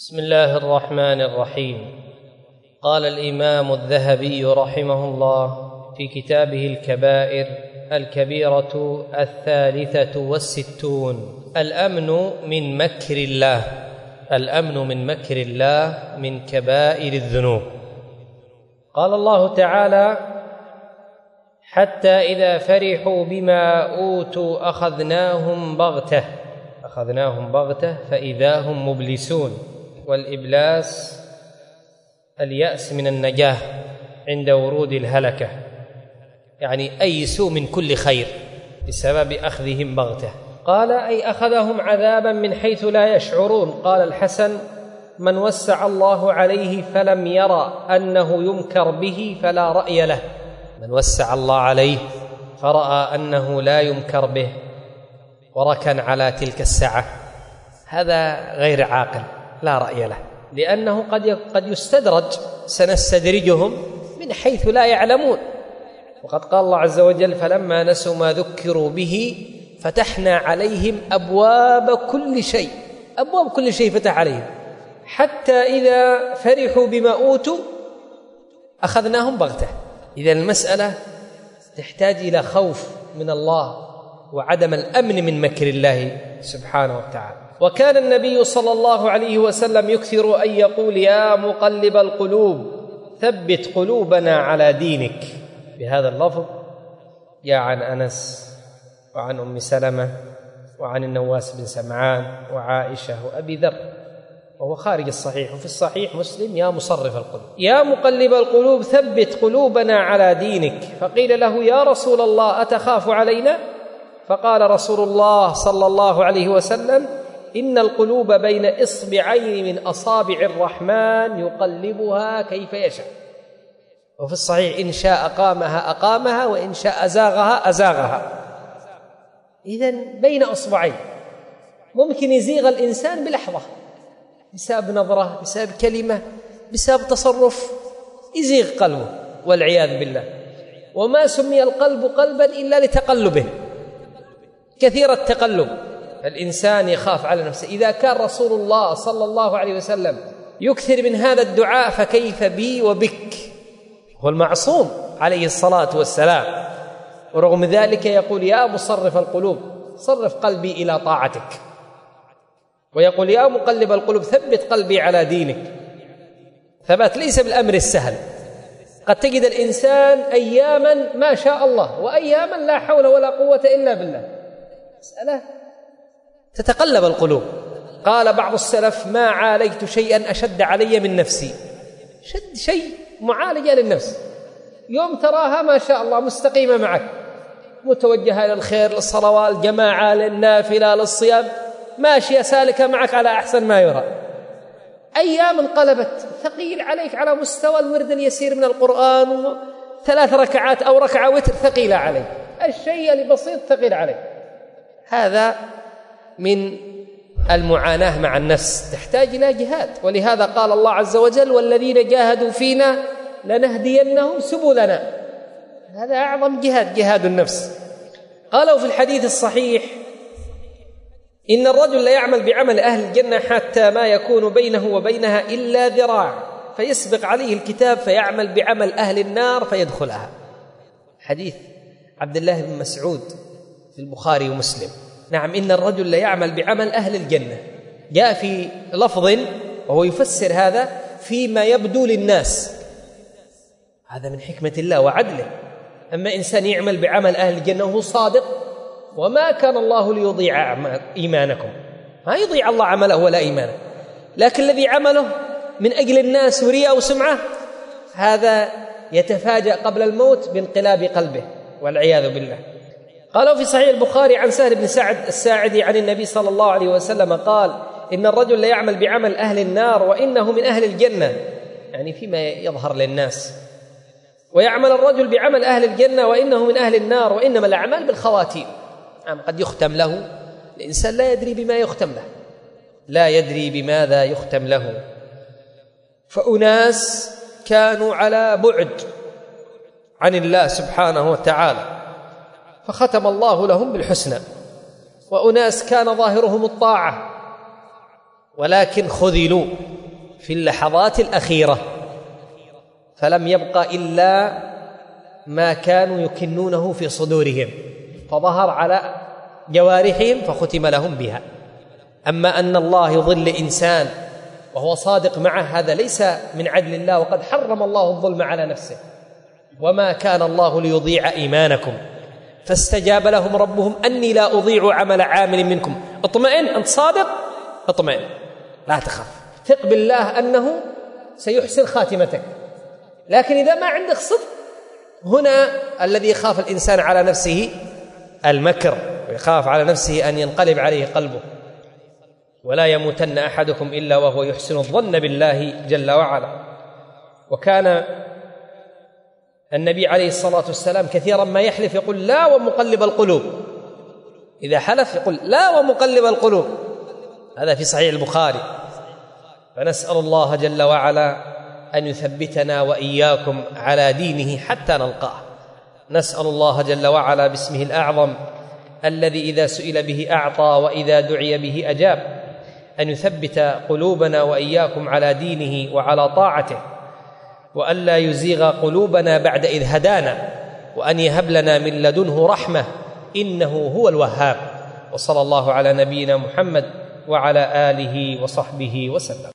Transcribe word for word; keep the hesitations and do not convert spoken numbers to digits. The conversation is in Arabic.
بسم الله الرحمن الرحيم. قال الإمام الذهبي رحمه الله في كتابه الكبائر: الكبيرة الثالثة والستون: الأمن من مكر الله. الأمن من مكر الله من كبائر الذنوب. قال الله تعالى: حتى إذا فرحوا بما أوتوا أخذناهم بغتة أخذناهم بغتة فإذا هم مبلسون. والإبلاس اليأس من النجاة عند ورود الهلكة، يعني أيسوا من كل خير بسبب أخذهم بغتة. قال: أي أخذهم عذابا من حيث لا يشعرون. قال الحسن: من وسع الله عليه فلم يرى أنه يمكر به فلا رأي له. من وسع الله عليه فرأى أنه لا يمكر به وركن على تلك السعة، هذا غير عاقل لا رأي له، لأنه قد قد يستدرج. سنستدرجهم من حيث لا يعلمون. وقد قال الله عز وجل: فلما نسوا ما ذكروا به فتحنا عليهم أبواب كل شيء. أبواب كل شيء فتح عليهم، حتى إذا فرحوا بما أوتوا أخذناهم بغتة. إذا المسألة تحتاج إلى خوف من الله وعدم الأمن من مكر الله سبحانه وتعالى. وكان النبي صلى الله عليه وسلم يكثر أن يقول: يا مقلب القلوب ثبت قلوبنا على دينك. بهذا اللفظ جاء عن أنس وعن أم سلمة وعن النواس بن سمعان وعائشة وأبي ذر، وهو خارج الصحيح. وفي الصحيح مسلم: يا مصرف القلوب، يا مقلب القلوب ثبت قلوبنا على دينك. فقيل له: يا رسول الله أتخاف علينا؟ فقال رسول الله صلى الله عليه وسلم: إن القلوب بين إصبعين من أصابع الرحمن يقلبها كيف يشاء. وفي الصحيح: إن شاء أقامها أقامها وإن شاء أزاغها أزاغها. إذن بين أصبعين، ممكن يزيغ الإنسان بلحظة بسبب نظرة، بسبب كلمة، بسبب تصرف، يزيغ قلبه والعياذ بالله. وما سمي القلب قلبا إلا لتقلبه، كثير التقلب. الإنسان يخاف على نفسه. إذا كان رسول الله صلى الله عليه وسلم يكثر من هذا الدعاء فكيف بي وبك؟ هو المعصوم عليه الصلاة والسلام، ورغم ذلك يقول: يا مصرف القلوب صرف قلبي إلى طاعتك. ويقول: يا مقلب القلوب ثبت قلبي على دينك. ثبات ليس بالأمر السهل. قد تجد الإنسان أياما ما شاء الله وأياما لا حول ولا قوة إلا بالله. مسألة تتقلب القلوب. قال بعض السلف: ما عالجت شيئا أشد علي من نفسي. شد شيء معالجة للنفس، يوم تراها ما شاء الله مستقيمة معك، متوجهة إلى الخير، للصلوات، الجماعة، للنافلة، للصيام، ماشية سالكة معك على أحسن ما يرى. أيام انقلبت ثقيل عليك على مستوى الورد اليسير من القرآن، ثلاث ركعات أو ركعة وتر ثقيلة عليك، الشيء البسيط ثقيل عليك. هذا من المعاناة مع النفس، تحتاج إلى جهاد. ولهذا قال الله عز وجل: والذين جاهدوا فينا لنهدينهم سبلنا. هذا أعظم جهاد، جهاد النفس. قالوا في الحديث الصحيح: إن الرجل لا يعمل بعمل أهل الجنة حتى ما يكون بينه وبينها إلا ذراع، فيسبق عليه الكتاب فيعمل بعمل أهل النار فيدخلها. حديث عبد الله بن مسعود في البخاري ومسلم. نعم، إن الرجل لا يعمل بعمل أهل الجنة. جاء في لفظ وهو يفسر هذا فيما يبدو للناس. هذا من حكمة الله وعدله. أما إنسان يعمل بعمل أهل الجنة وهو صادق، وما كان الله ليضيع إيمانكم، ما يضيع الله عمله ولا إيمانه، لكن الذي عمله من أجل الناس ورياء وسمعة، هذا يتفاجأ قبل الموت بانقلاب قلبه والعياذ بالله. قالوا في صحيح البخاري عن سهل بن سعد الساعدي عن النبي صلى الله عليه وسلم قال: إن الرجل لا يعمل بعمل أهل النار وإنه من أهل الجنة، يعني فيما يظهر للناس، ويعمل الرجل بعمل أهل الجنة وإنه من أهل النار، وإنما الأعمال بالخواتيم. يعني قد يختم له، الإنسان لا يدري بما يختم له، لا يدري بماذا يختم له. فأناس كانوا على بعد عن الله سبحانه وتعالى فختم الله لهم بالحسنى، وأناس كان ظاهرهم الطاعة ولكن خذلوا في اللحظات الأخيرة، فلم يبق إلا ما كانوا يكنونه في صدورهم فظهر على جوارحهم فختم لهم بها. أما أن الله يضل إنسان وهو صادق معه هذا ليس من عدل الله، وقد حرم الله الظلم على نفسه. وما كان الله ليضيع إيمانكم فاستجاب لهم ربهم أني لا أضيع عمل عامل منكم. اطمئن، أنت صادق، اطمئن، لا تخاف، ثق بالله أنه سيحسن خاتمتك. لكن إذا ما عندك صدق، هنا الذي يخاف الإنسان على نفسه المكر، ويخاف على نفسه أن ينقلب عليه قلبه. ولا يموتن أحدكم إلا وهو يحسن الظن بالله جل وعلا. وكان النبي عليه الصلاة والسلام كثيرا ما يحلف يقول لا ومقلب القلوب، إذا حلف يقول لا ومقلب القلوب، هذا في صحيح البخاري. فنسأل الله جل وعلا أن يثبتنا وإياكم على دينه حتى نلقاه. نسأل الله جل وعلا باسمه الأعظم الذي إذا سئل به أعطى وإذا دعي به أجاب أن يثبت قلوبنا وإياكم على دينه وعلى طاعته، وألا يزيغ قلوبنا بعد إذ هدانا، وأن يهب لنا من لدنه رحمة إنه هو الوهاب. وصلى الله على نبينا محمد وعلى آله وصحبه وسلم.